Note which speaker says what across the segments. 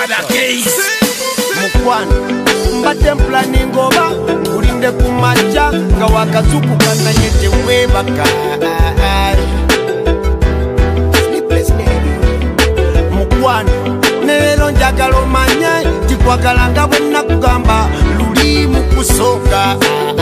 Speaker 1: Mukwano mbadde planning oba ulinde kumacha nga wakazuku kananye tewebaka mukwano nero njagala omanye tikwagala nga bwe nakugamba luli mu kusooka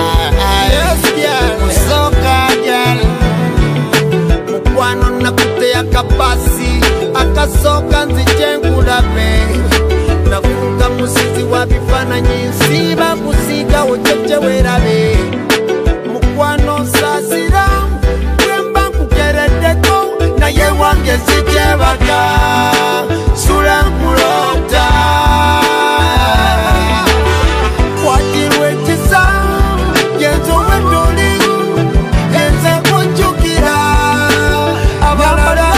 Speaker 1: mukwano nakutte akapasi akasooka nzije nkulabe nafuuka musizi wa bifaananyi nsiiba kusiiga ojjejje weerabe mukwano nsaasira bwemba nkukereddeko naye wange sikyebaka sula nkulota kwatirwa ekisa yenze owendoli yenze kunjukira abalala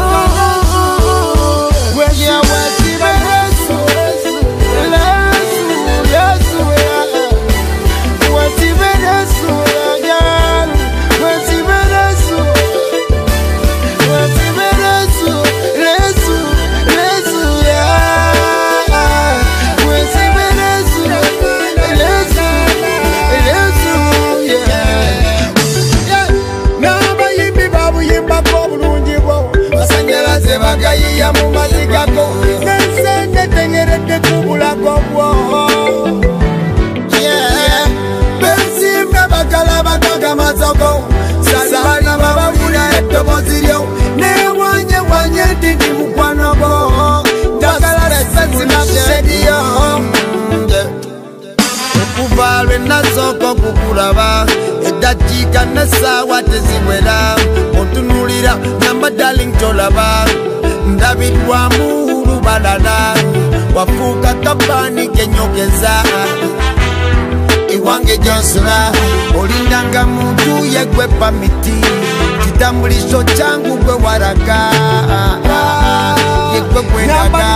Speaker 1: bagayiya mu mazigako nensende tengeredde kubulako bwo bensimbe bagala bagagamazoko salibana bababula eddobozi lyo newanyewanye didi mukwanogo njagala lesesimasediyo okuva lwe nasooka okukulaba eddakiika n'essaawa teziwera otunulira namba darling tolaba ndabirwamu lubalala wafuuka kabani kenyogeza ewange gyonsula olindanga muntu yegwepa miti kitambuliso kyangu gwe waraga yegwe gwendaga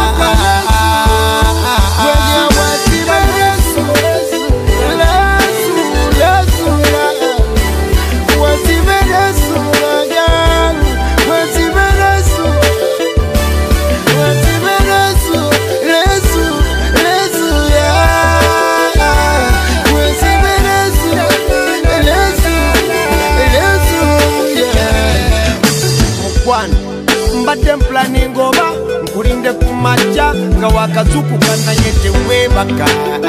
Speaker 1: mbadde planning oba nkulinde kumacha nga wakazuku kananye tewebaka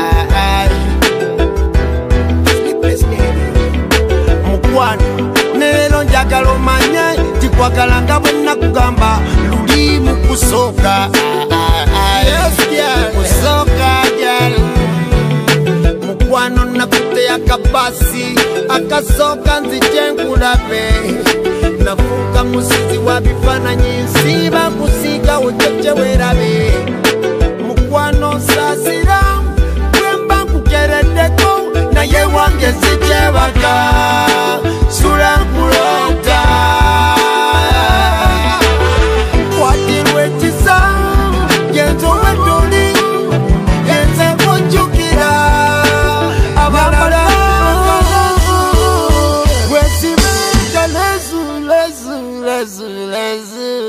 Speaker 1: mukwano nero njagala omanye tikwagala nga bwe nakugamba luli mu kusooka mukwano nakutte akapasi akasooka nzije nkulabe nafuuka musizi wa bifaananyi nsiiba kusiiga ojjejje weerabe mukwano nsaasira bwemba nkukereddeko naye wange sikyebaka sula nkulota kwatirwa ekisa yenze owendoli yenze kunjukira abalala wesibe lezu